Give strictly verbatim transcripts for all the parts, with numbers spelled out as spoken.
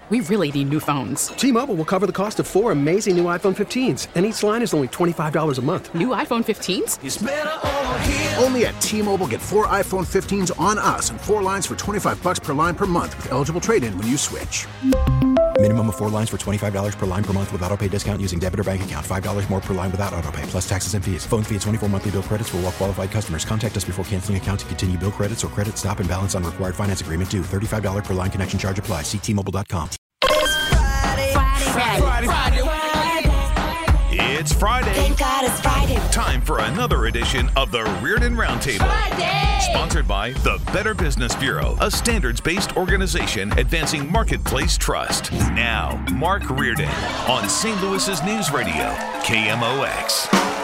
we really need new phones. T-Mobile will cover the cost of four amazing new iPhone fifteens, and each line is only twenty-five dollars a month. New iPhone fifteens? It's better over here. Only at T-Mobile, get four iPhone fifteens on us and four lines for twenty-five dollars per line per month with eligible trade-in when you switch. Minimum of four lines for twenty-five dollars per line per month with autopay discount using debit or bank account. five dollars more per line without autopay, plus taxes and fees. Phone fee at twenty-four monthly bill credits for well-qualified customers. Contact us before canceling account to continue bill credits or credit stop and balance on required finance agreement due. thirty-five dollars per line connection charge applies. See T Mobile dot com. Friday, Friday, Friday, Friday. It's Friday. Thank God it's Friday. Time for another edition of the Reardon Roundtable. Friday! Sponsored by the Better Business Bureau, a standards-based organization advancing marketplace trust. Now, Mark Reardon on Saint Louis's News Radio, K M O X.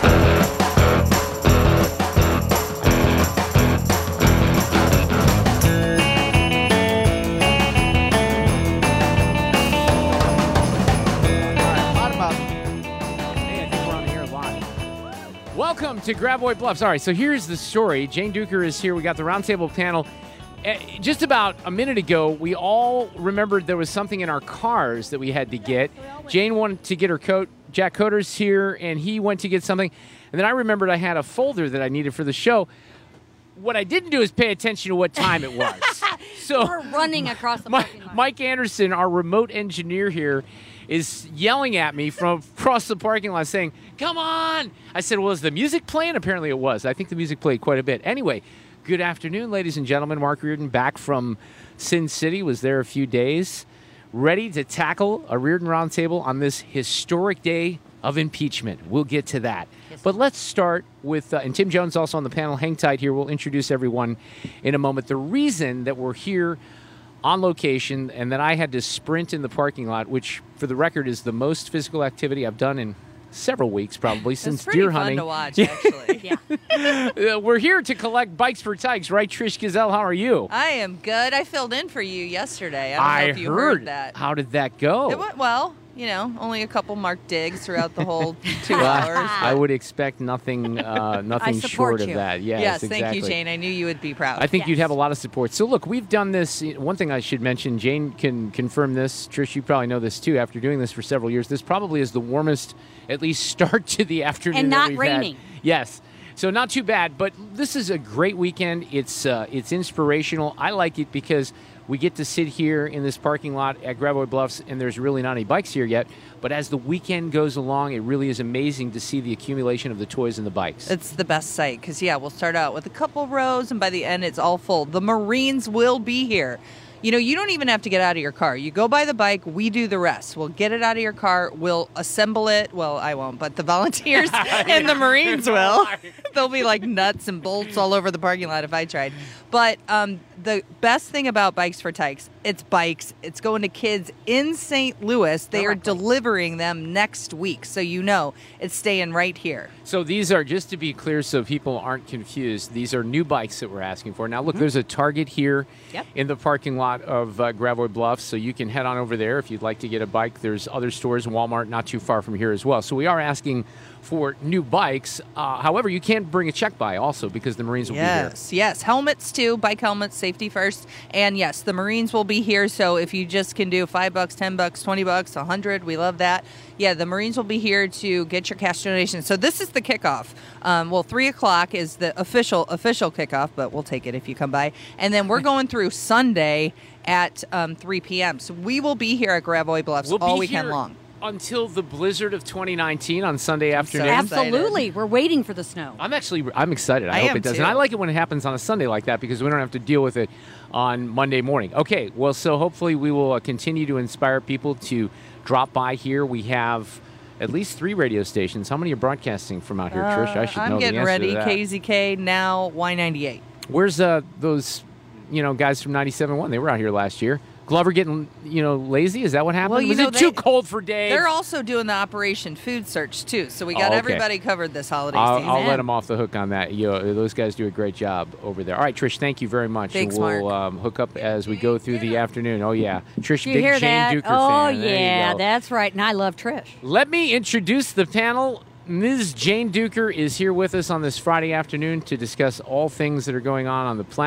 Welcome to Gravois Bluffs. All right, so here's the story. Jane Duker is here. We got the roundtable panel. Uh, just about a minute ago, we all remembered there was something in our cars that we had to get. Jane wanted to get her coat. Jack Coder's here, and he went to get something. And then I remembered I had a folder that I needed for the show. What I didn't do is pay attention to what time it was. So we're running across the Mike, parking lot. Mike Anderson, our remote engineer here, is yelling at me from across the parking lot saying, come on. I said, well, is the music playing? Apparently it was. I think the music played quite a bit. Anyway, good afternoon, ladies and gentlemen. Mark Reardon back from Sin City, was there a few days, ready to tackle a Reardon Roundtable on this historic day of impeachment. We'll get to that. Yes. But let's start with, uh, and Tim Jones also on the panel. Hang tight here. We'll introduce everyone in a moment. The reason that we're here on location and that I had to sprint in the parking lot, which for the record is the most physical activity I've done in several weeks probably since deer hunting. It's pretty fun to watch, actually. Yeah. uh, we're here to collect bikes for Tykes, right, Trish Gazelle? How are you? I am good. I filled in for you yesterday. I don't I know if you heard. heard that. How did that go? It went well. You know, only a couple marked digs throughout the whole two Well, hours. I would expect nothing uh, nothing short of you. that. Yes, yes, exactly. thank you, Jane. I knew you would be proud. I think Yes. you'd have a lot of support. So, look, we've done this. One thing I should mention, Jane can confirm this. Trish, you probably know this, too. After doing this for several years, this probably is the warmest, at least, start to the afternoon And that not we've raining. had. Yes. So not too bad, but this is a great weekend. It's uh, it's inspirational. I like it because we get to sit here in this parking lot at Gravois Bluffs, and there's really not any bikes here yet. But as the weekend goes along, it really is amazing to see the accumulation of the toys and the bikes. It's the best sight because, yeah, we'll start out with a couple rows, and by the end, it's all full. The Marines will be here. You know, you don't even have to get out of your car. You go buy the bike, we do the rest. We'll get it out of your car, we'll assemble it. Well, I won't, but the volunteers and the Marines will. There'll be like nuts and bolts all over the parking lot if I tried. But um, the best thing about Bikes for Tykes, it's bikes. It's going to kids in Saint Louis. They are delivering them next week. So you know it's staying right here. So these are, just to be clear so people aren't confused, these are new bikes that we're asking for. Now, look, mm-hmm. there's a Target here yep. in the parking lot of uh, Gravois Bluffs, so you can head on over there if you'd like to get a bike. There's other stores, Walmart, not too far from here as well. So we are asking for new bikes. Uh, however, you can bring a check by also because the Marines will yes, be here. Yes, helmets too, bike helmets, safety first. And yes, the Marines will be here. So if you just can do five bucks, ten bucks, twenty bucks, a hundred, we love that. Yeah, the Marines will be here to get your cash donation. So this is the kickoff. Um, well, three o'clock is the official official kickoff, but we'll take it if you come by. And then we're going through Sunday at um, three p.m. So we will be here at Gravois Bluffs we'll all be weekend here long. Until the blizzard of twenty nineteen on Sunday afternoon. Absolutely. We're waiting for the snow. I'm actually I'm excited. I, I hope am it does. too. And I like it when it happens on a Sunday like that because we don't have to deal with it on Monday morning. Okay, well, so hopefully we will uh, continue to inspire people to drop by here. We have at least three radio stations. How many are broadcasting from out here, Uh, Trish? I should I'm know getting the answer ready. to that. K Z K, now Y ninety-eight. Where's uh, those, you know, guys from ninety-seven point one? They were out here last year. Glover getting, you know, lazy? Is that what happened? Well, you Was know, it too they- cold for Dave? They're also doing the Operation Food Search, too. So we got Oh, okay. everybody covered this holiday I'll, season. I'll let them off the hook on that. You know, those guys do a great job over there. All right, Trish, thank you very much. Thanks, we'll Mark. um, hook up as we go through the afternoon. Oh, yeah. Trish, You big hear Jane that? Duker oh, fan. There you yeah, go. that's right. And I love Trish. Let me introduce the panel. Miz Jane Duker is here with us on this Friday afternoon to discuss all things that are going on on the planet.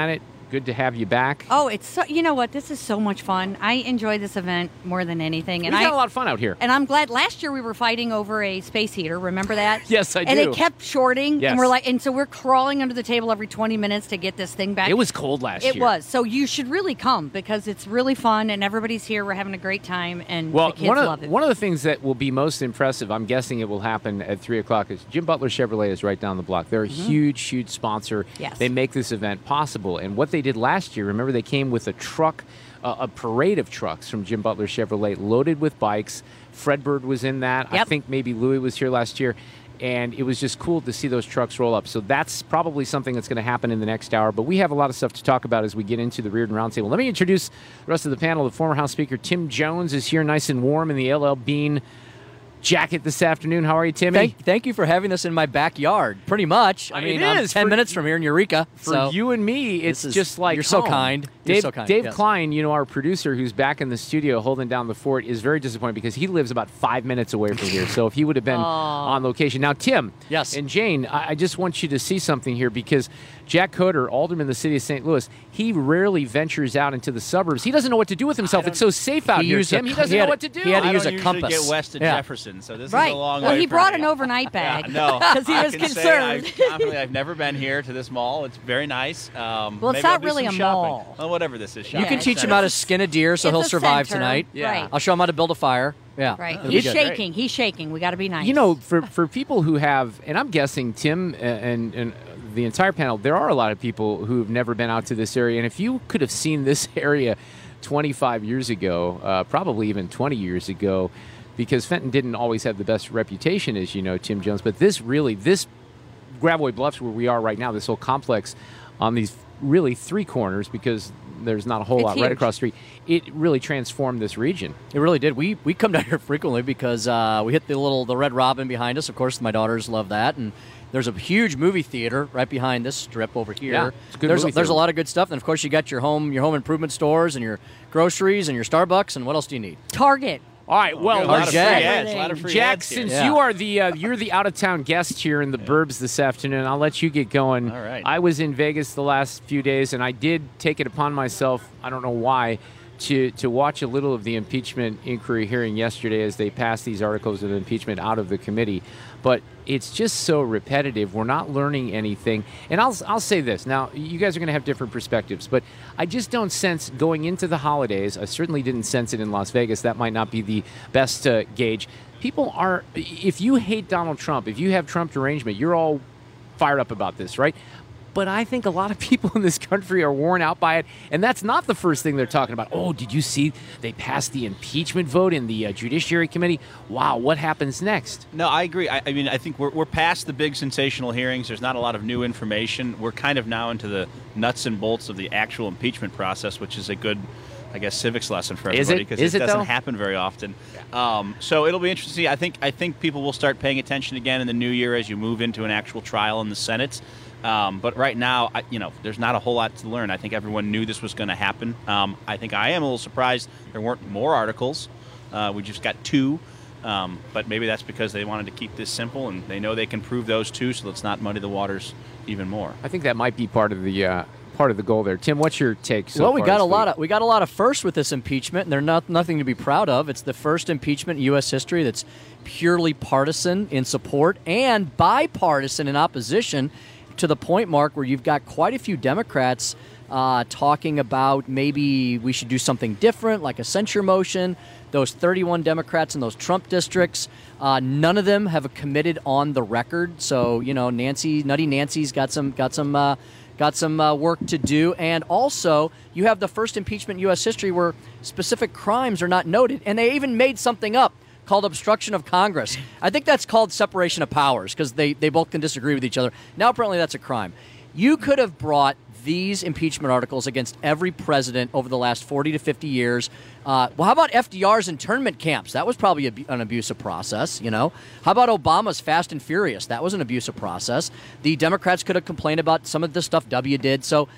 good to have you back. Oh, it's so, you know what? This is so much fun. I enjoy this event more than anything. And We've I had a lot of fun out here. And I'm glad. Last year we were fighting over a space heater. Remember that? Yes, I and do. And it kept shorting. Yes. And we're like, and so we're crawling under the table every twenty minutes to get this thing back. It was cold last it year. It was. So you should really come because it's really fun and everybody's here. We're having a great time and well, the kids one of, love it. One of the things that will be most impressive, I'm guessing it will happen at three o'clock, is Jim Butler Chevrolet is right down the block. They're a Mm-hmm. huge, huge sponsor. Yes. They make this event possible. And what they did last year, remember they came with a truck, uh, a parade of trucks from Jim Butler Chevrolet loaded with bikes. Fred Bird was in that. Yep. I think maybe Louis was here last year. And it was just cool to see those trucks roll up. So that's probably something that's going to happen in the next hour. But we have a lot of stuff to talk about as we get into the Reardon Roundtable. Let me introduce the rest of the panel. The former House Speaker Tim Jones is here nice and warm in the L L Bean jacket this afternoon. How are you, Timmy? Thank, thank you for having us in my backyard. Pretty much. I It mean, I'm is. ten For- minutes from here in Eureka. For so you and me, it's this is- just like you're so home. kind. You're Dave, so kind, Dave yes. Klein, you know, our producer who's back in the studio holding down the fort, is very disappointed because he lives about five minutes away from here. So if he would have been on location. Now, Tim Yes. and Jane, I, I just want you to see something here because Jack Coder, alderman of the city of Saint Louis, he rarely ventures out into the suburbs. He doesn't know what to do with himself. It's so safe out He here, used a Tim. He co- doesn't he had know a- what to do. he had to I use don't a usually compass. get west of Yeah. Jefferson, so this Right. is a long well, way he for brought me. an overnight bag. Yeah, no, because he I was can concerned. Say I confidently, I've never been here to this mall. It's very nice. Um, Well, it's maybe not I'll do really some a shopping. mall. Well, whatever this is. You shopping can teach him center. how to skin a deer so It's he'll a survive center. tonight. Yeah. Right. I'll show him how to build a fire. Yeah. Right. It'll be He's good. shaking. He's shaking. We got to be nice. You know, for, for people who have, and I'm guessing Tim and, and the entire panel, there are a lot of people who've never been out to this area. And if you could have seen this area twenty-five years ago, uh, probably even twenty years ago, because Fenton didn't always have the best reputation, as you know, Tim Jones. But this really, this Gravois Bluffs where we are right now, this whole complex on these really three corners, because there's not a whole It's lot right huge. across the street, it really transformed this region. It really did. We we come down here frequently because uh, we hit the little the Red Robin behind us. Of course, my daughters love that, and there's a huge movie theater right behind this strip over here. Yeah, it's a good there's movie a, there's a theater. lot of good stuff, and of course, you got your home your home improvement stores and your groceries and your Starbucks, and what else do you need? Target. All right, well, a lot of free Jack. ads. A lot of free Jack, ads here. since Yeah. you are the uh, you're the out of town guest here in the Burbs this afternoon, I'll let you get going. All right. I was in Vegas the last few days, and I did take it upon myself. I don't know why. To, to watch a little of the impeachment inquiry hearing yesterday as they passed these articles of impeachment out of the committee. But it's just so repetitive. We're not learning anything. And I'll, I'll say this. Now, you guys are going to have different perspectives, but I just don't sense going into the holidays. I certainly didn't sense it in Las Vegas. That might not be the best uh, gauge. People are, if you hate Donald Trump, if you have Trump derangement, you're all fired up about this, right? But I think a lot of people in this country are worn out by it, and that's not the first thing they're talking about. Oh, did you see they passed the impeachment vote in the uh, Judiciary Committee? Wow, what happens next? No, I agree. I, I mean, I think we're, we're past the big sensational hearings. There's not a lot of new information. We're kind of now into the nuts and bolts of the actual impeachment process, which is a good, I guess, civics lesson for Is everybody it? because Is it it, doesn't though? happen very often. Um, so it'll be interesting. I think I think people will start paying attention again in the new year as you move into an actual trial in the Senate. Um, but right now, I, you know, there's not a whole lot to learn. I think everyone knew this was going to happen. Um, I think I am a little surprised there weren't more articles. Uh, we just got two. Um, but maybe that's because they wanted to keep this simple, and they know they can prove those two, so let's not muddy the waters even more. I think that might be part of the uh, part of the goal there. Tim, what's your take so well, we far got this a lot week? of we got a lot of firsts with this impeachment, and they're not nothing to be proud of. It's the first impeachment in U S history that's purely partisan in support and bipartisan in opposition, to the point, Mark, where you've got quite a few Democrats uh, talking about maybe we should do something different, like a censure motion. Those thirty-one Democrats in those Trump districts, uh, none of them have committed on the record. So, you know, Nancy, Nutty Nancy's got some got some uh, got some uh, work to do. And also, you have the first impeachment in U S history where specific crimes are not noted, and they even made something up called obstruction of Congress. I think that's called separation of powers because they, they both can disagree with each other. Now, apparently, that's a crime. You could have brought these impeachment articles against every president over the last forty to fifty years. Uh, well, how about F D R's internment camps? That was probably a, an abusive process, you know. How about Obama's Fast and Furious? That was an abusive process. The Democrats could have complained about some of the stuff W did. So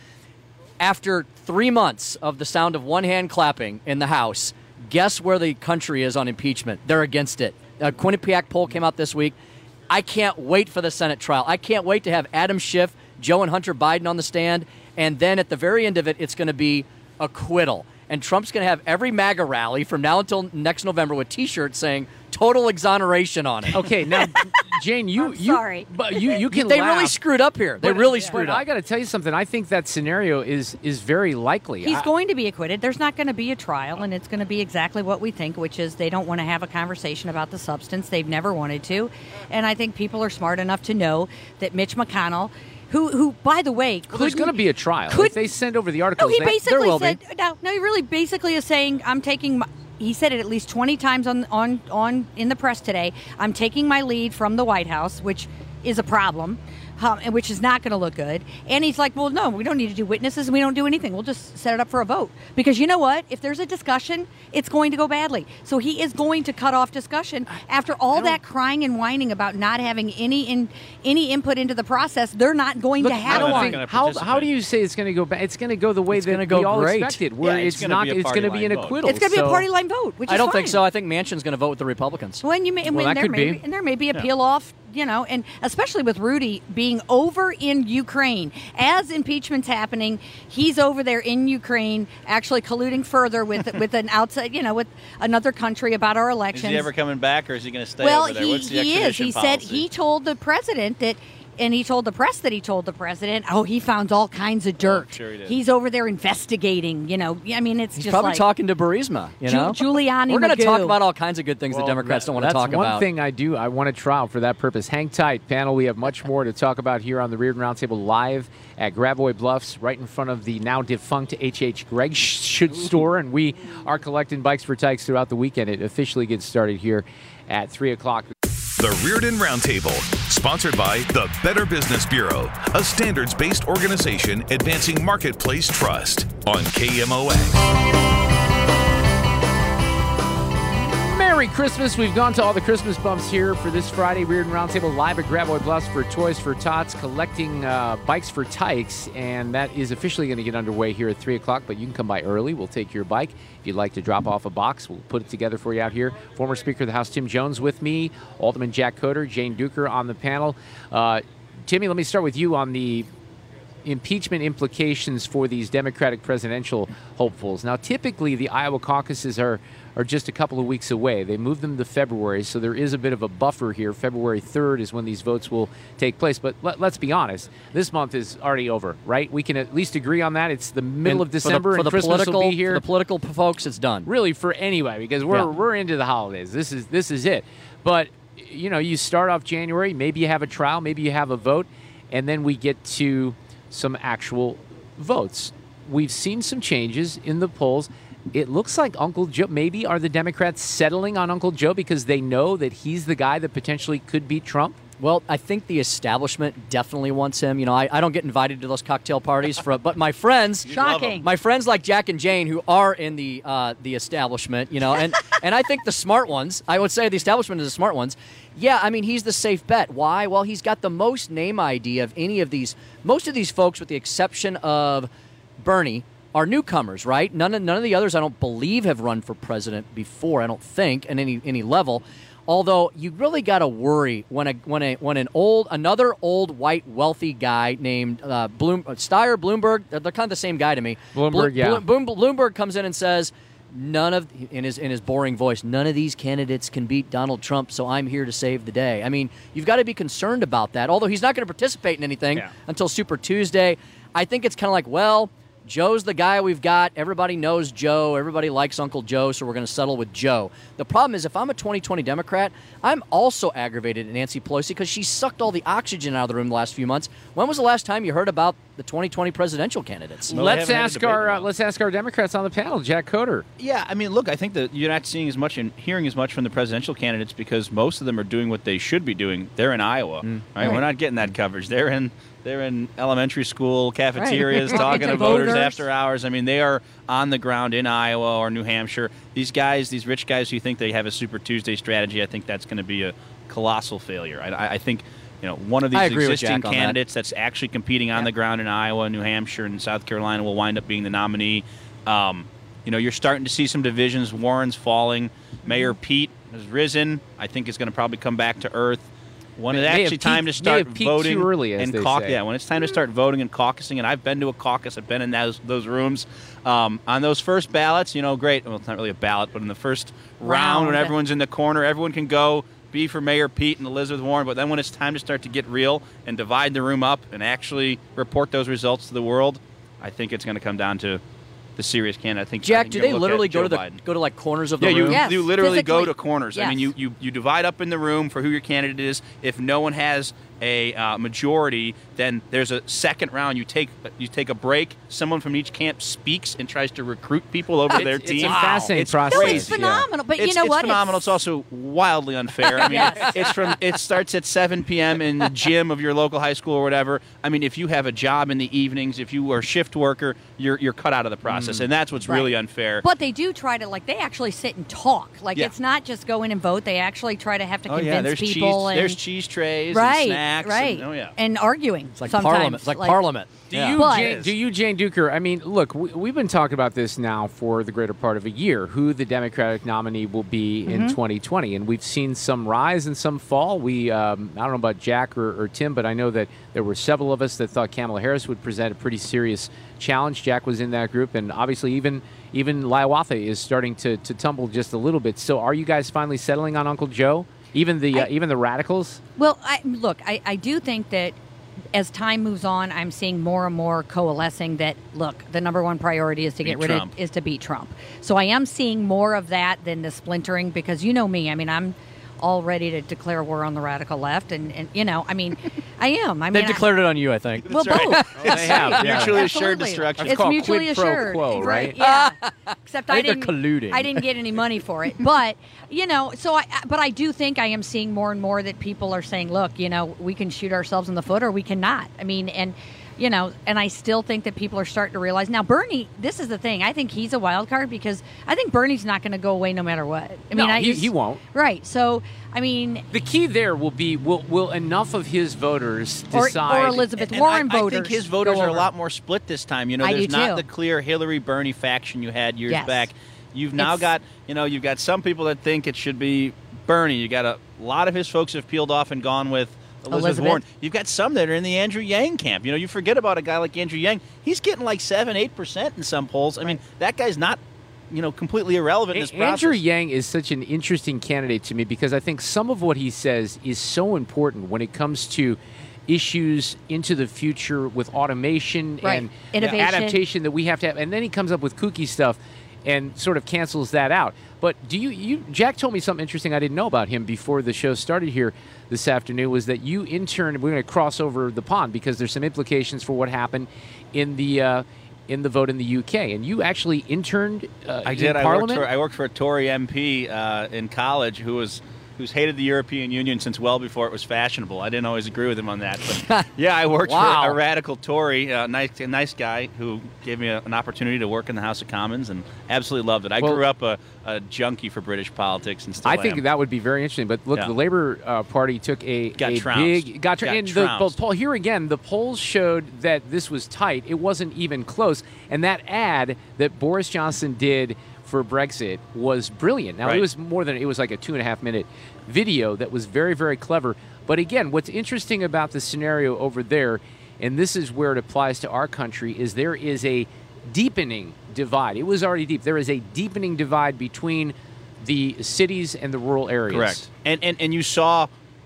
after three months of the sound of one hand clapping in the House, guess where the country is on impeachment? They're against it. A Quinnipiac poll came out this week. I can't wait for the Senate trial. I can't wait to have Adam Schiff, Joe and Hunter Biden on the stand, and then at the very end of it, it's going to be acquittal. And Trump's going to have every MAGA rally from now until next November with T-shirts saying total exoneration on it. Okay, now, Jane, you, I'm you, sorry. but you, you can. They laugh. really screwed up here. They But- really but screwed up. I got to tell you something. I think that scenario is is very likely. He's I- going to be acquitted. There's not going to be a trial, and it's going to be exactly what we think, which is they don't want to have a conversation about the substance. They've never wanted to. And I think people are smart enough to know that Mitch McConnell, who, who by the way, Well, there's couldn't- going to be a trial. could- if they send over the No, articles, he they, basically there will said be. no. No, he really basically is saying, "I'm taking." My, he said it at least twenty times on on on in the press today. I'm taking my lead from the White House, which is a problem, um, and which is not going to look good. And he's like, "Well, no, we don't need to do witnesses, and we don't do anything. We'll just set it up for a vote because you know what? If there's a discussion, it's going to go badly. So he is going to cut off discussion after all that crying and whining about not having any in any input into the process. They're not going Look, to I have don't one. think- gonna how, participate. how do you say it's going to go back? It's going to go the way It's that gonna go we all great. expected, where Yeah, it's it's, gonna not. be a It's going to party be an line vote. acquittal. It's going to be a So- party line vote, which I is don't fine. think so. I think Manchin's going to vote with the Republicans. Well, and you may, and Well, that there could may be. and there may be a peel off, you know, and especially with Rudy being over in Ukraine as impeachment's happening, he's over there in Ukraine, actually colluding further with with an outside, you know, with another country about our Is elections. he ever coming back, or is he going to stay well, over there? he, What's the he is. extradition He said policy? he told the president that. And he told the press that he told the president, oh, he found all kinds of dirt. sure he did. He's over there investigating, you know. I mean, it's He's just probably like talking to Burisma, you Ju- know? Giuliani We're going to talk Magoo. about all kinds of good things Well, the Democrats that- don't want to talk That's one about. thing I do. I want to trial for that purpose. Hang tight, panel. We have much more to talk about here on the Reardon Roundtable live at Gravois Bluffs, right in front of the now defunct H H. Gregg sh- store. And we are collecting bikes for Tykes throughout the weekend. It officially gets started here at three o'clock. The Reardon Roundtable, sponsored by the Better Business Bureau, a standards-based organization advancing marketplace trust on K M O X. Merry Christmas. We've gone to all the Christmas bumps here for this Friday. Reardon Roundtable live at Gravois Bluffs for Toys for Tots, collecting uh, bikes for Tykes, and that is officially going to get underway here at three o'clock, but you can come by early. We'll take your bike. If you'd like to drop off a box, we'll put it together for you out here. Former Speaker of the House Tim Jones with me, Alderman Jack Coder, Jane Duker on the panel. Uh, Timmy, let me start with you on the impeachment implications for these Democratic presidential hopefuls. Now, typically, the Iowa caucuses are, are just a couple of weeks away. They moved them to February, so there is a bit of a buffer here. February third is when these votes will take place. But let, let's be honest, this month is already over, right? We can at least agree on that. It's the middle And of December, for the, and for the Christmas political, will be here. For the political folks, it's done. Really, for anyway, because we're Yeah. we're into the holidays. This is this is it. But you know, you start off January. Maybe you have a trial. Maybe you have a vote, and then we get to some actual votes. We've seen some changes in the polls. It looks like Uncle Joe, maybe are the Democrats settling on Uncle Joe because they know that he's the guy that potentially could beat Trump? Well, I think the establishment definitely wants him. You know, I, I don't get invited to those cocktail parties, for, but my friends, Shocking. my friends like Jack and Jane, who are in the uh, the establishment, you know, and and I think the smart ones, I would say the establishment is the smart ones. Yeah, I mean, he's the safe bet. Why? Well, he's got the most name I D of any of these. Most of these folks, with the exception of Bernie, are newcomers, right? None of none of the others, I don't believe, have run for president before. I don't think, at any any level. Although you really got to worry when a when a when an old another old white wealthy guy named uh, Bloom Steyer Bloomberg, they're, they're kind of the same guy to me. Bloomberg, yeah. Bloom, Bloomberg comes in and says, none of in his in his boring voice, none of these candidates can beat Donald Trump, so I'm here to save the day. I mean, you've got to be concerned about that. Although he's not going to participate in anything Yeah. until Super Tuesday, I think it's kind of like, well, Joe's the guy we've got. Everybody knows Joe. Everybody likes Uncle Joe, so we're going to settle with Joe. The problem is, if I'm a twenty twenty Democrat, I'm also aggravated at Nancy Pelosi because she sucked all the oxygen out of the room the last few months. When was the last time you heard about the twenty twenty presidential candidates? Well, they let's haven't had a ask debate our in a uh, while. let's ask our Democrats on the panel. Jack Coder. Yeah, I mean, look, I think that you're not seeing as much and hearing as much from the presidential candidates because most of them are doing what they should be doing. They're in Iowa, right? Right. We're not getting that coverage. They're in they're in elementary school cafeterias Right. talking Talking to to voters voters. after hours. I mean, they are on the ground in Iowa or New Hampshire. These guys, these rich guys who think they have a Super Tuesday strategy, I think that's going to be a colossal failure. I, I- I think. You know, one of I these agree with existing Jack on that. candidates that's actually competing on the ground in Iowa, New Hampshire, and South Carolina will wind up being the nominee. Um, you know, you're starting to see some divisions. Warren's falling. Mayor Pete has risen. I think is going to probably come back to earth. when May- it's may actually have time peaked- to may start have peaked voting too early, as and they cau- say. yeah, when it's time to start voting and caucusing, and I've been to a caucus, I've been in those those rooms. Um, on those first ballots, you know, great. Well, it's not really a ballot, but in the first round, when Round. everyone's in the corner, everyone can go be for Mayor Pete and Elizabeth Warren. But then when it's time to start to get real and divide the room up and actually report those results to the world, I think it's going to come down to the serious candidate. I think I Jack, think do you're they gonna look literally at go Joe to the Biden. go to like corners of the Yeah, you, room? Yes, you literally go physically. to corners. I mean, Yes. you, you, you divide up in the room for who your candidate is. If no one has a uh, majority, then there's a second round. You take you take a break. Someone from each camp speaks and tries to recruit people over to their It's- team. it's a fascinating It's process. No, crazy. it's phenomenal. But it's, you know it's what? phenomenal. It's, also wildly unfair. I mean, Yes. it's from it starts at seven p.m. in the gym of your local high school or whatever. I mean, if you have a job in the evenings, if you are a shift worker, you're you're cut out of the process, Mm. and that's what's Right. really unfair. But they do try to, like, they actually sit and talk. Like, Yeah. it's not just go in and vote. They actually try to have to oh convince yeah, there's people. cheese. and, There's cheese trays right, and snacks. right, And, oh yeah. and arguing. It's like sometimes. Parliament. It's like, Parliament. Do Yeah. you, But- Jane, do you, Jane Duker? I mean, look, we, we've been talking about this now for the greater part of a year. Who the Democratic nominee will be in Mm-hmm. twenty twenty, and we've seen some rise and some fall. We, um, I don't know about Jack or, or Tim, but I know that there were several of us that thought Kamala Harris would present a pretty serious challenge. Jack was in that group, and obviously even even Hiawatha is starting to, to tumble just a little bit. So, are you guys finally settling on Uncle Joe? Even the uh, I- even the radicals? Well, I, look, I, I do think that as time moves on, I'm seeing more and more coalescing that, look, the number one priority is to get Beat rid Trump. of, is to beat Trump. So I am seeing more of that than the splintering because you know me. I mean, I'm all ready to declare war on the radical left. And, and you know, I mean, I am. I mean, They've I- declared it on you, I think. Well, both. They have, yeah. Mutually assured Absolutely. destruction. It's It's called mutually quid pro assured. quo, right? Yeah. Except I I, think they're didn't. colluding. I didn't get any money for it, but you know. So I. But I do think I am seeing more and more that people are saying, "Look, you know, we can shoot ourselves in the foot, or we cannot." I mean, and. You know, and I still think that people are starting to realize now. Bernie, this is the thing. I think he's a wild card because I think Bernie's not going to go away no matter what. I No, mean, I he- just- he won't. Right. So, I mean, The key there will be will will enough of his voters or, decide or Elizabeth And Warren I, I voters. think his voters go are a over. lot more split this time. You know, I there's do not too. the clear Hillary Bernie faction you had years Yes. back. You've now It's- got, you know, you've got some people that think it should be Bernie. You got a lot of his folks have peeled off and gone with Elizabeth, Elizabeth. Warren. You've got some that are in the Andrew Yang camp. You know, you forget about a guy like Andrew Yang. He's getting like seven, eight percent in some polls. I mean, that guy's not, you know, completely irrelevant in this A- process. Andrew Yang is such an interesting candidate to me because I think some of what he says is so important when it comes to issues into the future with automation Right. and Innovation. adaptation that we have to have. And then he comes up with kooky stuff and sort of cancels that out. But do you, you Jack told me something interesting I didn't know about him before the show started here this afternoon was that you interned, we're going to cross over the pond because there's some implications for what happened in the uh, in the vote in the U K. And you actually interned uh, I in did. I worked Parliament? for I worked for a Tory M P uh, in college who was who's hated the European Union since well before it was fashionable. I didn't always agree with him on that, but yeah, I worked Wow. for a radical Tory, uh, nice a nice guy who gave me a, an opportunity to work in the House of Commons and absolutely loved it. I Well- grew up a, a junkie for British politics and still I think am. that would be very interesting. But look, Yeah. the Labor uh, Party took a, Got a trounced. big got, Got and the, the trounced. poll here again. The polls showed that this was tight. It wasn't even close. And that ad that Boris Johnson did for Brexit was brilliant. Now Right. it was more than it was like a two and a half minute video that was very very clever. But again, what's interesting about the scenario over there, and this is where it applies to our country, is there is a deepening divide. It was already deep. There is a deepening divide between the cities and the rural areas. Correct. And, and and you saw,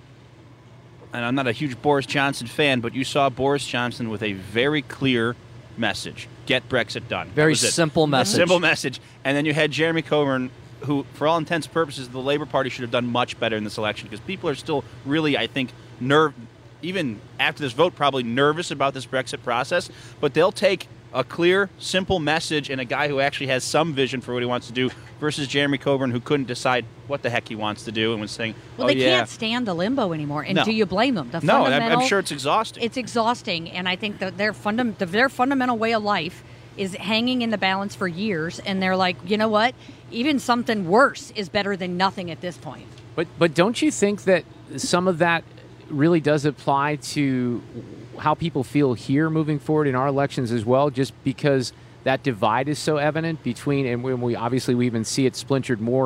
and I'm not a huge Boris Johnson fan, but you saw Boris Johnson with a very clear message: get Brexit done. That Very was it. simple A message. simple message. And then you had Jeremy Corbyn, who, for all intents and purposes, the Labour Party should have done much better in this election because people are still really, I think, nerve, even after this vote, probably nervous about this Brexit process. But they'll take a clear, simple message and a guy who actually has some vision for what he wants to do versus Jeremy Corbyn, who couldn't decide what the heck he wants to do and was saying, Well, oh, they yeah. can't stand the limbo anymore. And No. do you blame them? The No, I'm, fundamental, I'm sure it's exhausting. It's exhausting, and I think that their fundam- the, their fundamental way of life is hanging in the balance for years, and they're like, you know what? Even something worse is better than nothing at this point. But but don't you think that some of that really does apply to how people feel here moving forward in our elections as well? Just because that divide is so evident between, and when we obviously we even see it splintered more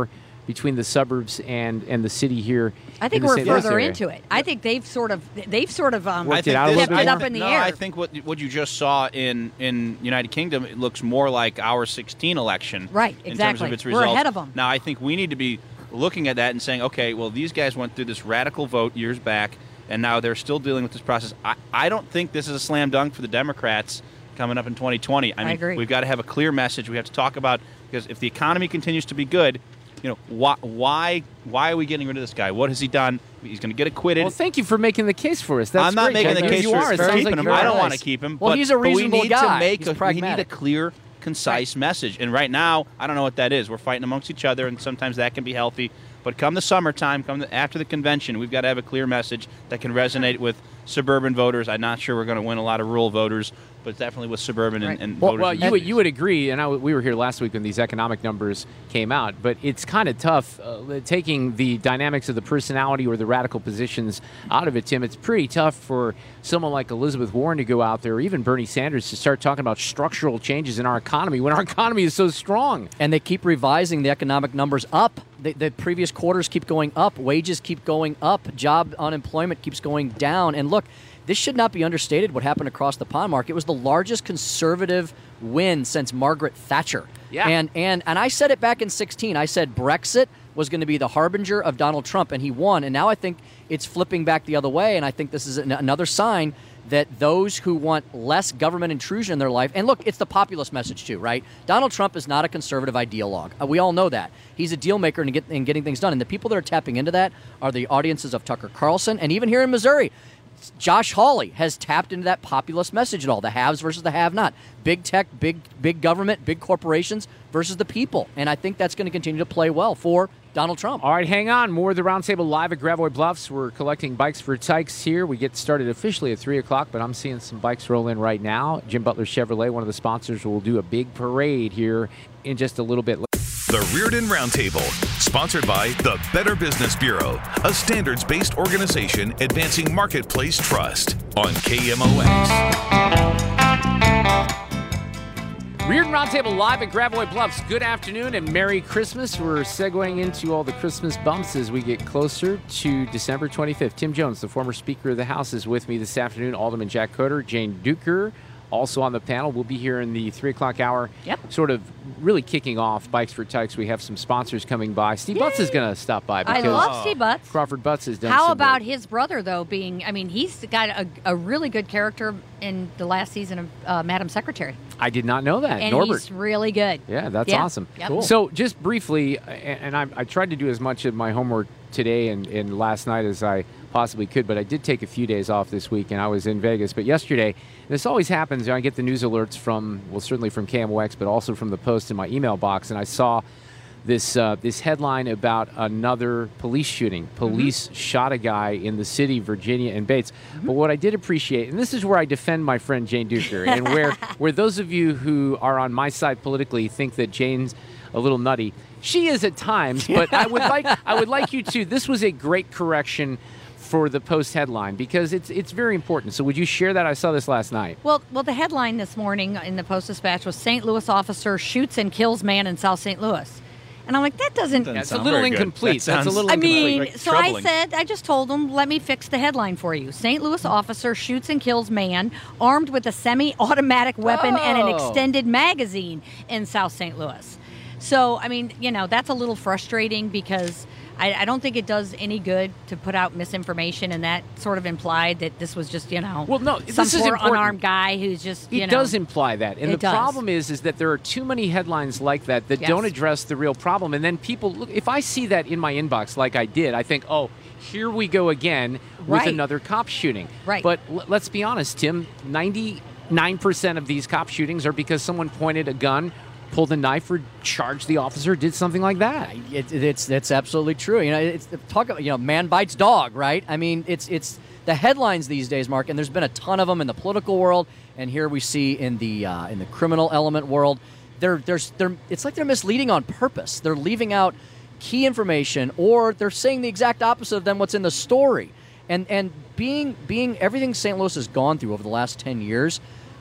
between the suburbs and, and the city here. I think in the we're Saint Louis further area. into it. I think they've sort of they've sort of um, Worked I it out a think little this- bit it I up think- in the no, air. I think what what you just saw in in United Kingdom, it looks more like our sixteen election. Right, In terms exactly. of its We're results. ahead of 'em. Now I think we need to be looking at that and saying, okay, well these guys went through this radical vote years back, and now they're still dealing with this process. I, I don't think this is a slam dunk for the Democrats coming up in twenty twenty. I I mean, agree. we've got to have a clear message. We have to talk about, because if the economy continues to be good, you know, why why why are we getting rid of this guy? What has he done? He's going to get acquitted. Well, thank you for making the case for us. That's I'm not great, making Ken. the case you for, are. It for sounds keeping like him. you're I don't nice. want to keep him. Well, but, he's a but we reasonable need guy. to make He's a, we need a pragmatic. clear, concise message. And right now, I don't know what that is. We're fighting amongst each other, and sometimes that can be healthy. But come the summertime, come the, after the convention, we've got to have a clear message that can resonate with suburban voters. I'm not sure we're going to win a lot of rural voters, but definitely with suburban and, Right. and Well, voters. well in you the would, cities. you would agree, and I, we were here last week when these economic numbers came out, but it's kind of tough uh, taking the dynamics of the personality or the radical positions out of it, Tim. It's pretty tough for someone like Elizabeth Warren to go out there, or even Bernie Sanders, to start talking about structural changes in our economy when our economy is so strong. And they keep revising the economic numbers up. The, the previous quarters keep going up. Wages keep going up. Job unemployment keeps going down. And look, this should not be understated what happened across the pond, Mark. It was the largest conservative win since Margaret Thatcher. Yeah. And, and, and I said it back in sixteen. I said Brexit was going to be the harbinger of Donald Trump, and he won. And now I think it's flipping back the other way, and I think this is an, another sign that those who want less government intrusion in their life, and look, it's the populist message too, right? Donald Trump is not a conservative ideologue. Uh, we all know that. He's a deal maker in, get, in getting things done. And the people that are tapping into that are the audiences of Tucker Carlson, and even here in Missouri, Josh Hawley has tapped into that populist message at all, the haves versus the have-not. Big tech, big big government, big corporations versus the people. And I think that's going to continue to play well for Donald Trump. All right, hang on. More of the Roundtable live at Gravois Bluffs. We're collecting bikes for Tykes here. We get started officially at three o'clock, but I'm seeing some bikes roll in right now. Jim Butler Chevrolet, one of the sponsors, will do a big parade here in just a little bit. The Reardon Roundtable, sponsored by the Better Business Bureau, a standards-based organization advancing marketplace trust on K M O X. Reardon Roundtable live at Gravois Bluffs. Good afternoon and Merry Christmas. We're segueing into all the Christmas bumps as we get closer to December twenty-fifth. Tim Jones, the former Speaker of the House, is with me this afternoon. Alderman Jack Coder, Jane Duker, also on the panel. We'll be here in the three o'clock hour, Yep. sort of really kicking off Bikes for Tykes. We have some sponsors coming by. Steve Butts is going to stop by I because love Steve Butts. Crawford Butts has done How some about work. his brother, though, being, I mean, he's got a, a really good character in the last season of uh, Madam Secretary. I did not know that. And Norbert. he's really good. Yeah, that's Yeah. awesome. Yep. Cool. So just briefly, and, and I, I tried to do as much of my homework today and, and last night as I possibly could, but I did take a few days off this week, and I was in Vegas. But yesterday, this always happens, you know, I get the news alerts from, well, certainly from K M O X, but also from the Post in my email box, and I saw this uh, this headline about another police shooting. Police mm-hmm. shot a guy in the city, Virginia, and Bates. Mm-hmm. But what I did appreciate, and this is where I defend my friend Jane Duker, and where, where those of you who are on my side politically think that Jane's a little nutty, she is at times, but I would like I would like you to, this was a great correction for the Post headline because it's it's very important. So would you share that? I saw this last night. Well, well, the headline this morning in the Post-Dispatch was Saint Louis officer shoots and kills man in South Saint Louis. And I'm like, that doesn't... Doesn't That's a sound little very good. incomplete. That That's a sounds- little I incomplete. mean, Like so I troubling. said, I just told him, let me fix the headline for you. Saint Louis officer shoots and kills man armed with a semi-automatic weapon and an Oh. extended magazine in South Saint Louis. So, I mean, you know, that's a little frustrating because I, I don't think it does any good to put out misinformation, and that sort of implied that this was just, you know, Well, no, some this is poor important. unarmed guy who's just, you It know. does imply that. And It the does. problem is is that there are too many headlines like that that Yes. don't address the real problem. And then people look, if I see that in my inbox like I did, I think, "Oh, here we go again with Right. another cop shooting." Right. But l- let's be honest, Tim, ninety-nine percent of these cop shootings are because someone pointed a gun, pulled a knife, or charged the officer, did something like that. It, it's that's absolutely true. You know, it's talk about, you know, man bites dog, right? I mean, it's it's the headlines these days, Mark, and there's been a ton of them in the political world, and here we see in the uh, in the criminal element world. They're there's they're it's like they're misleading on purpose. They're leaving out key information, or they're saying the exact opposite of them what's in the story. And and being being everything Saint Louis has gone through over the last ten years.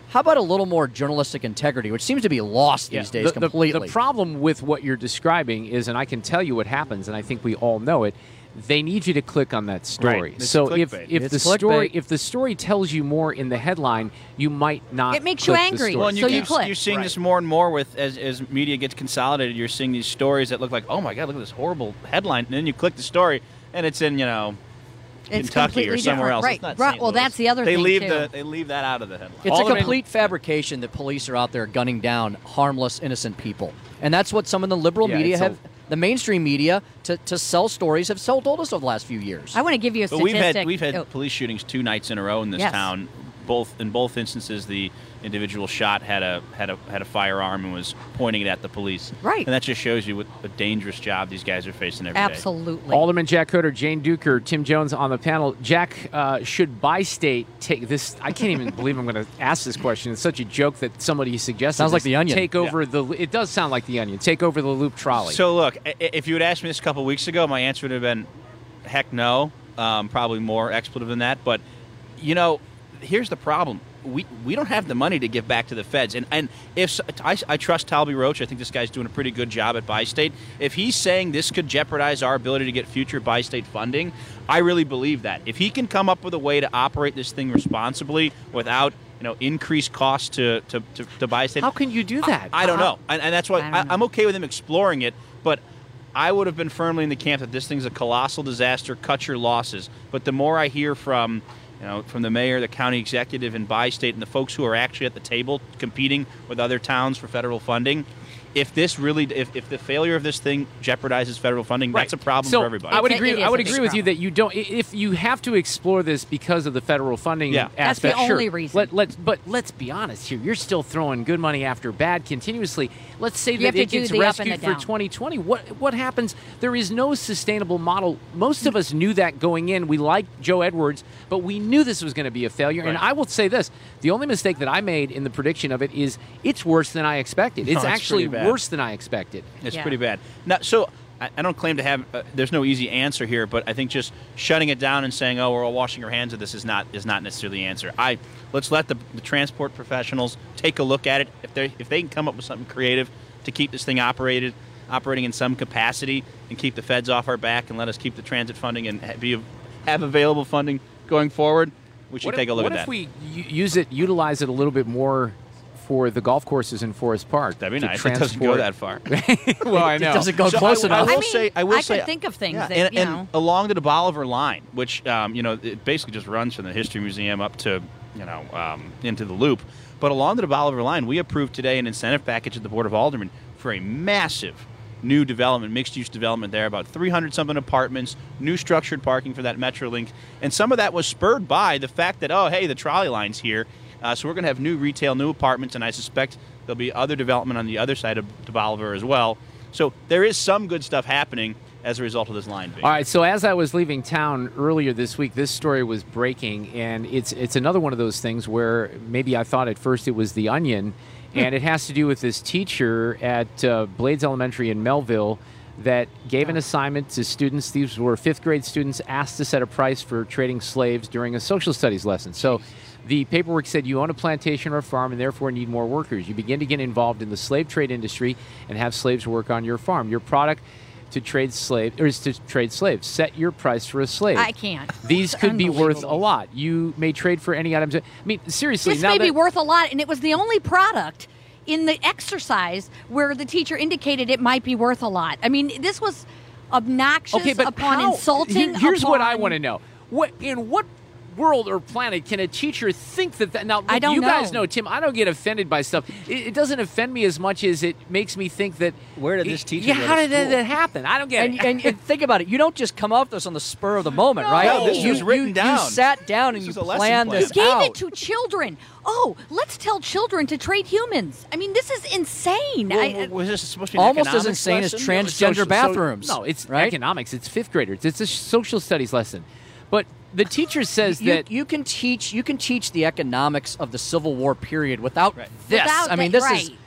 How about a little more journalistic integrity, which seems to be lost these Yeah, days the, the- completely? The problem with what you're describing is, and I can tell you what happens, and I think we all know it. They need you to click on that story. Right. It's So if, clickbait. if It's the clickbait. story if the story tells you more in the headline, you might not. It makes you click the angry. story. Well, and you So keep, you click. You're seeing Right. this more and more with as, as media gets consolidated. You're seeing these stories that look like, oh my God, look at this horrible headline, and then you click the story, and it's in you know It's Kentucky or completely somewhere different. else. Right. It's not Right. Saint Well, Louis. that's the other they thing, leave too. the they leave that out of the headline. It's Alderman- a complete fabrication that police are out there gunning down harmless, innocent people. And that's what some of the liberal Yeah, media it's a- have, the mainstream media, to, to sell stories have sold, told us over the last few years. I want to give you a But statistic. we've had we've had Oh, police shootings two nights in a row in this Yes. town. Both in both instances, the individual shot had a had a had a firearm and was pointing it at the police. Right. and that just shows you what a dangerous job these guys are facing every day. absolutely. Alderman Jack Coder, Jane Duker, Tim Jones on the panel. Jack, uh, should Bi-State take this? I can't even believe I'm going to ask this question. It's such a joke that somebody suggested. Sounds like this. The Onion. Take over the. It does sound like the Onion. Take over the Loop trolley. So look, i- if you had asked me this a couple weeks ago, my answer would have been, heck no. Um, probably more expletive than that. But you know, here's the problem. We, we don't have the money to give back to the feds. And and if s- I, I trust Talby Roach, I think this guy's doing a pretty good job at Bi-State. If he's saying this could jeopardize our ability to get future Bi-State funding, I really believe that. If he can come up with a way to operate this thing responsibly without you know increased costs to to, to, to Bi-State, How can you do that? I, I don't know, and, and that's why I don't I know. I'm okay with him exploring it, but. I would have been firmly in the camp that this thing's a colossal disaster. Cut your losses. But the more I hear from, you know, from the mayor, the county executive, and Bi-State, and the folks who are actually at the table competing with other towns for federal funding, if this really, if, if the failure of this thing jeopardizes federal funding, that's a problem so for everybody. I would It- agree. it I is would a big agree with you problem. that you don't. i- If you have to explore this because of the federal funding Yeah. That's the aspect, sure. only reason. Let, let's, but let's be honest here. You're still throwing good money after bad continuously. Let's say You that have to it do gets the up and rescued the for down. twenty twenty. What what happens? There is no sustainable model. Most of us knew that going in. We liked Joe Edwards, but we knew this was going to be a failure. And Right. I will say this: the only mistake that I made in the prediction of it is it's worse than I expected. No, It's it's actually pretty bad. worse than I expected. It's Yeah. pretty bad. Now, so I, I don't claim to have. Uh, there's no easy answer here, but I think just shutting it down and saying, "Oh, we're all washing our hands of this," is not is not necessarily the answer. I let's let the, the transport professionals take a look at it. If they if they can come up with something creative to keep this thing operated operating in some capacity and keep the feds off our back and let us keep the transit funding and ha- be have available funding going forward, we should What take if, a look what at if that. we u- use it, utilize it a little bit more for the golf courses in Forest Park? That'd be to nice. It doesn't go transport- that far. well, I It know. doesn't go So close I, enough. I will I mean, say, I will I say, could think of things yeah, that, and, you and know. along the De Bolivar line, which um, you know, it basically just runs from the History Museum up to you know um, into the Loop. But along the De Bolivar line, we approved today an incentive package at the Board of Aldermen for a massive new development, mixed-use development there, about three hundred something apartments, new structured parking for that Metrolink, and some of that was spurred by the fact that oh, hey, the trolley line's here, uh, so we're going to have new retail, new apartments, and I suspect there'll be other development on the other side of De Bolivar as well. So there is some good stuff happening as a result of this line being. All right, so as I was leaving town earlier this week, this story was breaking, and it's it's another one of those things where maybe I thought at first it was The Onion, and it has to do with this teacher at uh, Blades Elementary in Melville that gave an assignment to students. These were fifth grade students asked to set a price for trading slaves during a social studies lesson. So the paperwork said you own a plantation or a farm and therefore need more workers. You begin to get involved in the slave trade industry and have slaves work on your farm. Your product to trade slave or is to trade slaves. Set your price for a slave. I can't. These It's could be worth a unbelievable. lot. You may trade for any items. I mean, seriously. This now may that, be worth a lot, and it was the only product in the exercise where the teacher indicated it might be worth a lot. I mean, this was obnoxious okay, but upon how- insulting. here- here's what I upon- want to know: what in what world or planet can a teacher think that that now? I look, don't you guys know. know, Tim. I don't get offended by stuff. It, it doesn't offend me as much as it makes me think that. Where did this teacher Yeah, go to how did that, school? that happen? I don't get And, it. and, and think about it. You don't just come up with this on the spur of the moment, right? No, this you, was written you, down. You sat down and This you was a lesson planned plan. this You gave out. it to children. Oh, let's tell children to trade humans. I mean, this is insane. Well, I, was this supposed to be an Almost as economics insane as lesson? transgender Social- so- bathrooms. no, it's right? economics. It's fifth graders. It's a social studies lesson. But the teacher says You, that you can teach you can teach the economics of the Civil War period without this. Without I mean, that- this is right.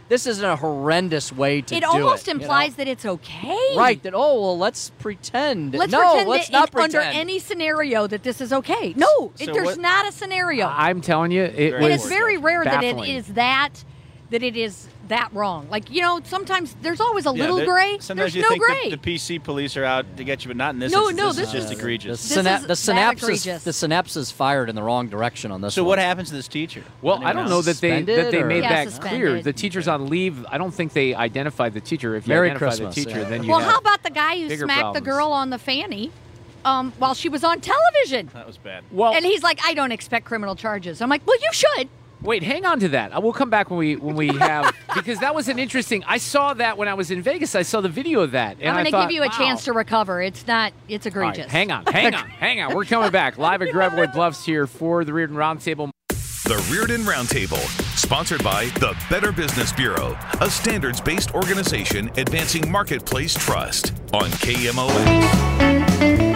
this isn't a horrendous way to It do almost it. you know? implies that it's okay. Right, that, oh, well, let's pretend. Let's no, pretend let's that not in- pretend. under any scenario that this is okay. No, it, So there's what- not a scenario. I'm telling you, it Very was and it's very rare that it baffling. is that that it is that wrong. Like, you know, sometimes there's always a Yeah, little there- gray. Sometimes There's you no think gray. that the P C police are out to get you, but not in this No, instance. no, this, this is just is- The, egregious. This syna- is the that synapses, egregious. the synapses fired in the wrong direction on this. So one. what happens to this teacher? Well, Anyone I don't else? know that they that they Suspended made or- Yeah, that suspended. clear. The teacher's on leave. I don't think they identified the teacher. If you Merry identify Christmas, the teacher, yeah. then you Well, have how about the guy who bigger smacked problems. the girl on the fanny um, while she was on television? That was bad. Well, And he's like, I don't expect criminal charges. I'm like, well, you should. wait, hang on to that. Uh, We'll come back when we when we have because that was an interesting. I saw that when I was in Vegas. I saw the video of that, and I'm I going to thought, give you a wow. chance to recover. It's not, it's All right, egregious. hang on, hang on, hang on. We're coming back live at Gravois Bluffs here for the Reardon Roundtable. The Reardon Roundtable, sponsored by the Better Business Bureau, a standards-based organization advancing marketplace trust on K M O X.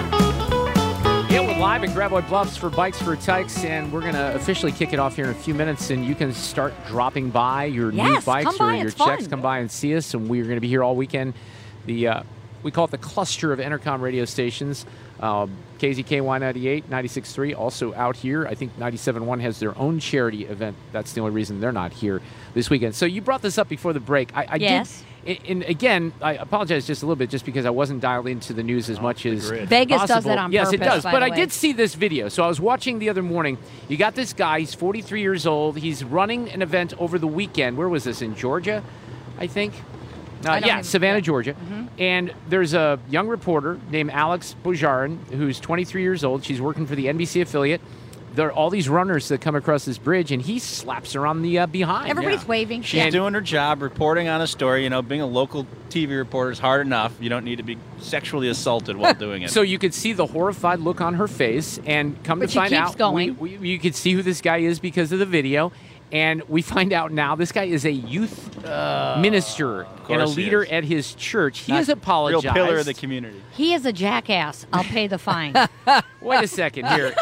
Yeah, we're live at Gravois Bluffs for Bikes for Tykes, and we're going to officially kick it off here in a few minutes, and you can start dropping by your new Yes, bikes come or by, your it's checks. fun. Come by and see us, and we're going to be here all weekend. The uh, we call it the cluster of Entercom radio stations. Um, K Z K Y ninety-eight, ninety-six point three, also out here. I think ninety-seven point one has their own charity event. That's the only reason they're not here this weekend. So you brought this up before the break. I, I Yes. did. And and again, I apologize just a little bit, just because I wasn't dialed into the news as much as Vegas does possible. that on yes, it purpose, does. by But the I way. did see this video. So I was watching the other morning. You got this guy. He's forty-three years old. He's running an event over the weekend. Where was this? In Georgia, I think. Uh, I don't yeah, even- Savannah, yeah. Georgia. And there's a young reporter named Alex Bojarin who's twenty-three years old. She's working for the N B C affiliate. There are all these runners that come across this bridge, and he slaps her on the uh, behind. Everybody's waving. She's Yeah. doing her job, reporting on a story. You know, being a local T V reporter is hard enough. You don't need to be sexually assaulted while doing it. So you could see the horrified look on her face, and come But to she find keeps out, going. We, we, you could see who this guy is because of the video. And we find out now this guy is a youth minister and a course he leader is. at his church. He Not- has Real apologized. pillar of the community. He is a jackass. I'll pay the fine. Wait a second here.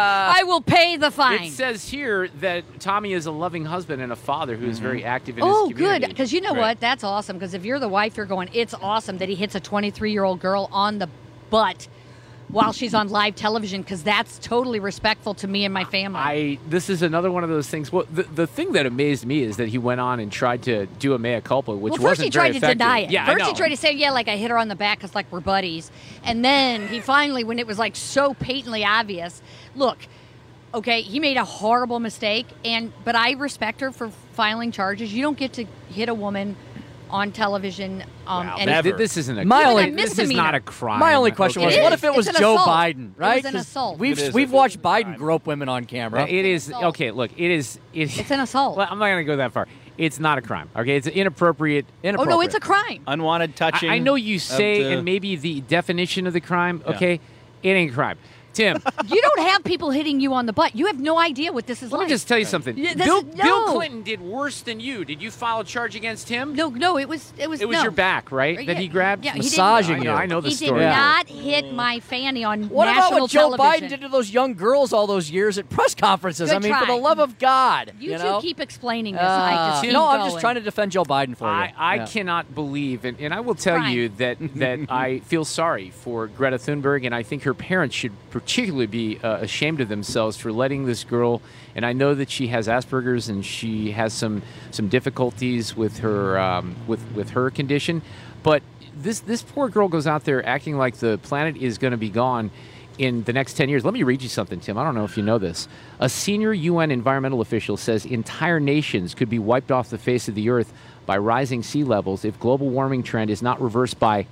I will pay the fine. It says here that Tommy is a loving husband and a father who is Mm-hmm. very active in Oh, his community. good. Because you know Right. what? That's awesome. Because if you're the wife, you're going, it's awesome that he hits a twenty-three-year-old girl on the butt while she's on live television, because that's totally respectful to me and my family. I this is another one of those things. Well, the, the thing that amazed me is that he went on and tried to do a mea culpa, which well, first wasn't he tried very to effective. deny it. Yeah, I first he know. tried to say, yeah, like I hit her on the back because like we're buddies. And then he finally, when it was like so patently obvious, look, okay, he made a horrible mistake, and but I respect her for filing charges. You don't get to hit a woman on television. Um, Wow, and th- Never. this isn't a My crime. only- this is misdemeanor. not a crime. My only question okay? was, It what is. if it was It's an Joe assault. Biden, It right? was an 'Cause assault. We've It is we've a- watched it's a Biden crime. grope women on camera. It is assault. okay. Look, it is. It, It's an assault. Well, I'm not going to go that far. It's not a crime. Okay, it's inappropriate. Oh Inappropriate. no, it's a crime. Unwanted touching. I, I know you of say, the- and maybe the definition of the crime. Yeah. Okay, it ain't a crime. Tim, You don't have people hitting you on the butt. You have no idea what this is let like. me just tell you something. Yeah, this Bill, is- Bill no. Clinton did worse than you. Did you file a charge against him? No, no, it was it was It was no. your back, right? That he Yeah, grabbed, yeah, he didn't- Massaging I know, you. I know the He story. did not hit my fanny on What about national what Joe television. Biden did to those young girls all those years at press conferences? Good I mean, for try. the love of God. You, You, two know? keep explaining this. I Uh, just keep no, I'm going. just trying to defend Joe Biden for you. I, I Yeah. cannot believe, and, and I will tell Crime. you that that I feel sorry for Greta Thunberg, and I think her parents should particularly be uh, ashamed of themselves for letting this girl. And I know that she has Asperger's and she has some some difficulties with her um, with with her condition, but this this poor girl goes out there acting like the planet is going to be gone in the next ten years. Let me read you something, Tim. I don't know if you know this. A senior U N environmental official says entire nations could be wiped off the face of the earth by rising sea levels if global warming trend is not reversed by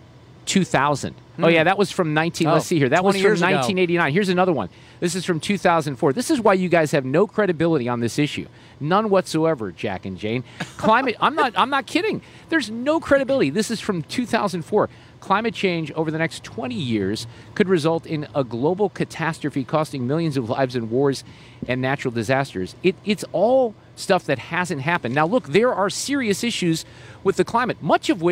two thousand. Oh, yeah, that was from nineteen. Oh, let's see here. That was twenty from years ago. nineteen eighty-nine. Here's another one. This is from two thousand four. This is why you guys have no credibility on this issue. None whatsoever, Jack and Jane. Climate, I'm not I'm not kidding. There's no credibility. This is from two thousand four. Climate change over the next twenty years could result in a global catastrophe costing millions of lives in wars and natural disasters. It, it's all stuff that hasn't happened. Now, look, there are serious issues with the climate, much of which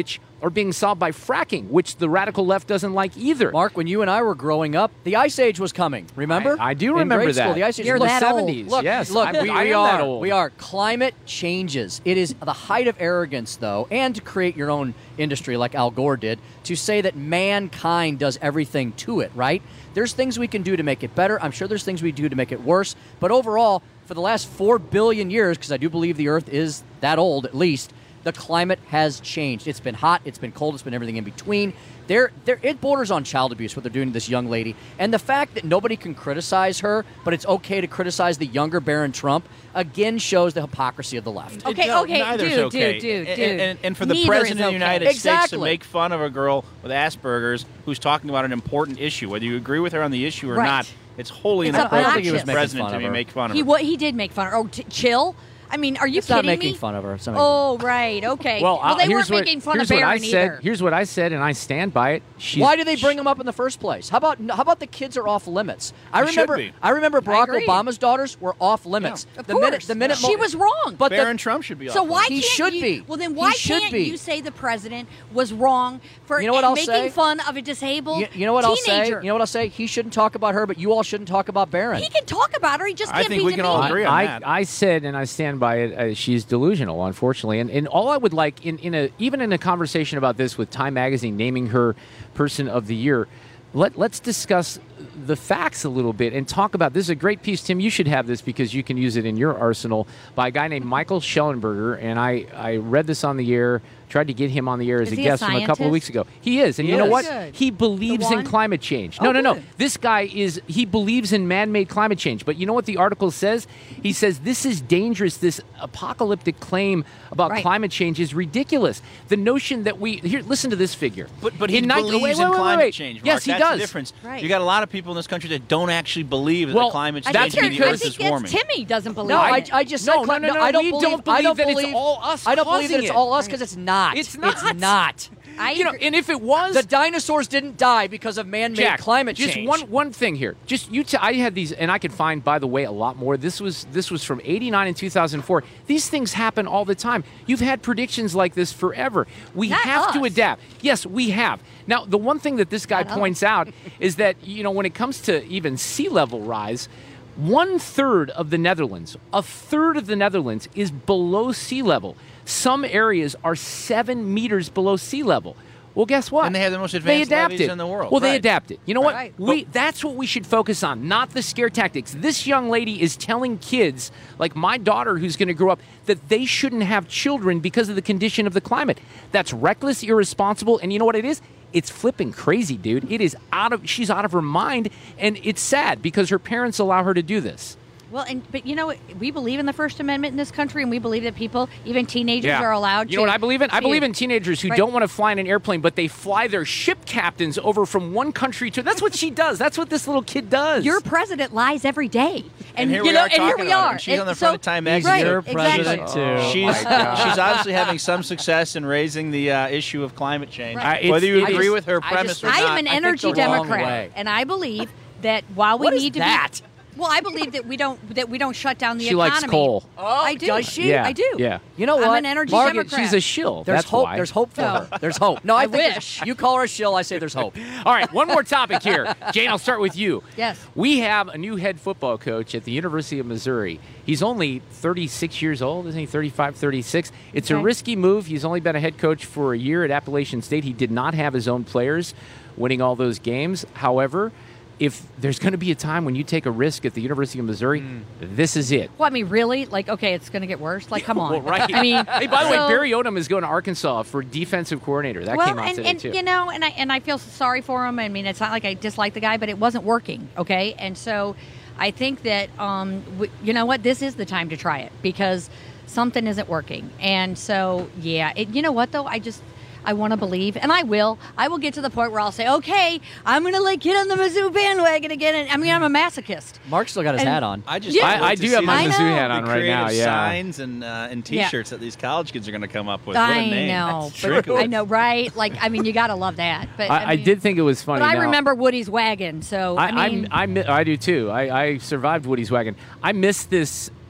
are being solved by fracking, which the radical left doesn't like either. Mark, when you and I were growing up, the Ice Age was coming. Remember? I, I do In remember grade that. School, the Ice Age You're was that old. seventies. Look, yes, look, I, we, I we am are. that old. We are. Climate changes. It is the height of arrogance, though, and to create your own industry like Al Gore did, to say that mankind does everything to it, right? There's things we can do to make it better. I'm sure there's things we do to make it worse. But overall, for the last four billion years, because I do believe the Earth is that old at least, the climate has changed. It's been hot, it's been cold, it's been everything in between. There, there, it borders on child abuse, what they're doing to this young lady. And the fact that nobody can criticize her, but it's okay to criticize the younger Barron Trump, again shows the hypocrisy of the left. Okay, No, okay, neither's dude, okay. dude, dude, And- dude. And, and for the Neither president is of the United okay. States to Exactly. make fun of a girl with Asperger's who's talking about an important issue, whether you agree with her on the issue or Right. not, it's wholly It's inappropriate I don't think he was for the making president fun to of be her. make fun of He her. what he did make fun of her. Oh, t- chill. I mean, are you It's kidding not making me? fun of her. It's not making Oh, right. Okay. Well, well, they here's weren't what, making fun here's of what I Barron said. either. Here's what I said, and I stand by it. She's, Why do they bring them up in the first place? How about how about the kids are off limits? I They should remember be. I remember Barack agree. Obama's daughters were off limits. Of the course. minute the minute she Mo- was wrong. But the- Barron Trump should be So off why limits. He can't should you, be. Well, then He why should can't be. you say the president was wrong for You know what I'll making say? fun of a disabled you, you know what I'll say? teenager? You know what I'll say? He shouldn't talk about her, but you all shouldn't talk about Barron. He can talk about her. He just I can't think be we can all demeaning. agree on I, that. I said, and I stand by it, uh, she's delusional, unfortunately. And, and all I would like, in, in a even in a conversation about this with Time Magazine naming her Person of the Year, let, let's discuss the facts a little bit and talk about, this is a great piece, Tim, you should have this because you can use it in your arsenal, by a guy named Michael Schellenberger. And I, I read this on the air, tried to get him on the air as Is a he a guest from a couple of scientist? weeks ago. He is. And He you know is. what? Good. He believes The in one? climate change. Oh, No, no, no. good. This guy is, he believes in man-made climate change. But you know what the article says? He says this is dangerous. This apocalyptic claim about Right. climate change is ridiculous. The notion that we, here, listen to this figure. But but he In nine- believes wait, in wait, wait, climate wait. change. Mark. Yes, he That's does. The difference. Right. You got a lot of people in this country that don't actually believe that Well, the climate I change think, and the you're- I Earth think is that's warming. Timmy doesn't believe No, I, it. I just No, said no, cli- no, no, I don't we believe, don't I don't believe that it's believe all us I don't believe that causing it's it. all us because it's not. It's not. It's not. I You know, agree. and if it was, The dinosaurs didn't die because of man-made Jack, climate just change. one one thing here. Just you. T- I had these, and I could find, by the way, a lot more. This was this was from eighty-nine and two thousand four. These things happen all the time. You've had predictions like this forever. We Not have to us. adapt. Yes, we have. Now, the one thing that this guy Not us. points out is that, you know, when it comes to even sea level rise, one third of the Netherlands, a third of the Netherlands is below sea level. Some areas are seven meters below sea level. Well, guess what? And they have the most They advanced adapted. levees in the world. Well, they Right. adapted. You know what? Right. We that's what we should focus on, not the scare tactics. This young lady is telling kids, like my daughter who's going to grow up, that they shouldn't have children because of the condition of the climate. That's reckless, irresponsible, and you know what it is? It's flipping crazy, dude. It is out of she's out of her mind, and it's sad because her parents allow her to do this. Well, and but you know, we believe in the First Amendment in this country, and we believe that people, even teenagers, are allowed. You to, know what I believe in? I to- believe in teenagers who Right. don't want to fly in an airplane, but they fly their ship captains over from one country to. That's what she does. That's what this little kid does. Your president lies every day, and, And here you we know, are and here talking we about her, are. and she's on the And front so- of Time Right, Magazine. your exactly. president, too. She's Oh, my God. she's obviously having some success in raising the uh, issue of climate change. Right. Uh, Whether you it's- agree it is- with her I premise just- or I not, am an I think energy the wrong Democrat, way. and I believe that while we What is need to that? be, well, I believe that we don't that we don't shut down the She economy. likes coal. Oh, I do. does she? Yeah, I do. yeah. You know I'm what? an energy Margaret, Democrat. She's a shill. There's That's hope. why. There's hope for No. her. There's hope. No, I, I think wish. you call her a shill. I say there's hope. All right, one more topic here. Jane, I'll start with you. Yes. We have a new head football coach at the University of Missouri. He's only thirty-six years old, isn't he? thirty-five, thirty-six. It's a Okay. risky move. He's only been a head coach for a year at Appalachian State. He did not have his own players winning all those games. However, if there's going to be a time when you take a risk at the University of Missouri, this is it. Well, I mean, really? Like, okay, it's going to get worse. Like, come on. Well, right. I mean, hey, by the way, so- Barry Odom is going to Arkansas for defensive coordinator. That well, came out and, today and too. you know, and I and I feel sorry for him. I mean, it's not like I dislike the guy, but it wasn't working. Okay, and so I think that um, w- you know what, this is the time to try it because something isn't working. And so, yeah, it, you know what though, I just. I want to believe, and I will. I will get to the point where I'll say, "Okay, I'm going to like get on the Mizzou bandwagon again." And I mean, I'm a masochist. Mark still got his And- hat on. I just Yeah. can't I, wait I to do see have my I the- Mizzou know. hat the on right now. creative Yeah. signs and uh, and Yeah. T-shirts that these college kids are going to come up with. What a I name! know, That's but I know, right? Like, I mean, you got to love that. But I, I mean, did think it was funny. But I Now, remember Woody's wagon, so I, I, mean, I'm- I, mi- I do too. I, I survived Woody's wagon. I missed this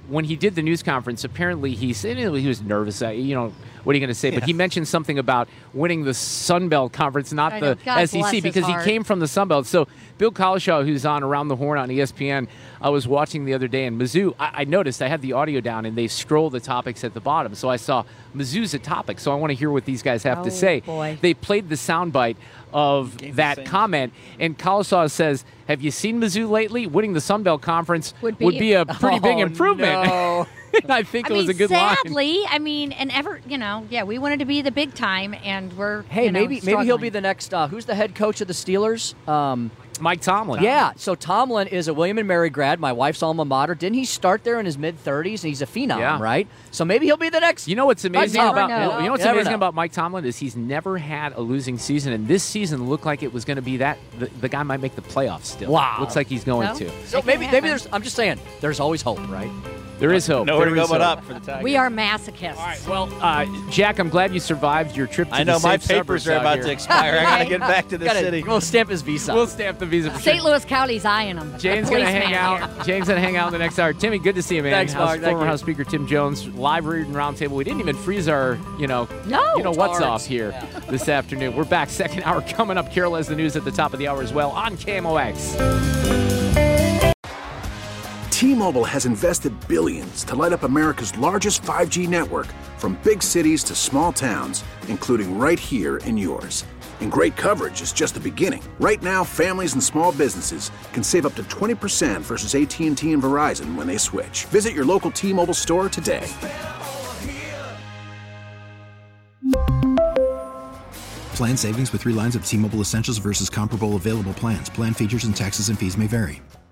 when he did the news conference, apparently he said he was nervous. Uh, you know, what are you going to say? Yeah. But he mentioned something about winning the Sun Belt Conference, not I the know. God S E C, bless his because he heart. came from the Sun Belt. So Bill Collishaw, who's on Around the Horn on E S P N, I was watching the other day, and Mizzou, I, I noticed I had the audio down, and they scroll the topics at the bottom. So I saw Mizzou's a topic, so I want to hear what these guys have Oh, to say. boy. They played the soundbite of that comment, and Collishaw says, have you seen Mizzou lately? Winning the Sun Belt Conference Would would be- be, a pretty big Oh, improvement. no. And I think I it was mean, a good line. sadly, I mean, and ever, you know, yeah, we wanted to be the big time, and we're Hey, you know, maybe maybe he'll struggling. be the next. Uh, who's the head coach of the Steelers? Um, Mike Tomlin. yeah. So Tomlin is a William and Mary grad, my wife's alma mater. Didn't he start there in his mid thirties? And he's a phenom, Yeah. right? So maybe he'll be the next. You know what's amazing never about know. you know what's You never amazing know. about Mike Tomlin is he's never had a losing season, and this season looked like it was going to be that the, the guy might make the playoffs still. Wow. Looks like he's going No? to. So It maybe can maybe happen. there's. I'm just saying, there's always hope, right? There is hope. Nowhere to There go is but hope. up for the Tigers. We are masochists. All right. Well, uh, Jack, I'm glad you survived your trip to I know the my safe papers suburbs are out about here. to expire. I gotta get back to the Gotta- city. We'll stamp his visa. We'll stamp the visa for Saint sure. Louis County's eyeing them. Jane's going gonna to hang out. Jane's gonna hang out in the next hour. Timmy, good to see you, man. Thanks, House, Mark. Thank former you. House Speaker Tim Jones, live reading roundtable. We didn't even freeze our, you know, No. you know what's Tards. off here this afternoon. We're back, second hour coming up. Carol has the news at the top of the hour as well on K M O X. T-Mobile has invested billions to light up America's largest five G network, from big cities to small towns, including right here in yours. And great coverage is just the beginning. Right now, families and small businesses can save up to twenty percent versus A T and T and Verizon when they switch. Visit your local T-Mobile store today. Plan savings with three lines of T-Mobile Essentials versus comparable available plans. Plan features and taxes and fees may vary.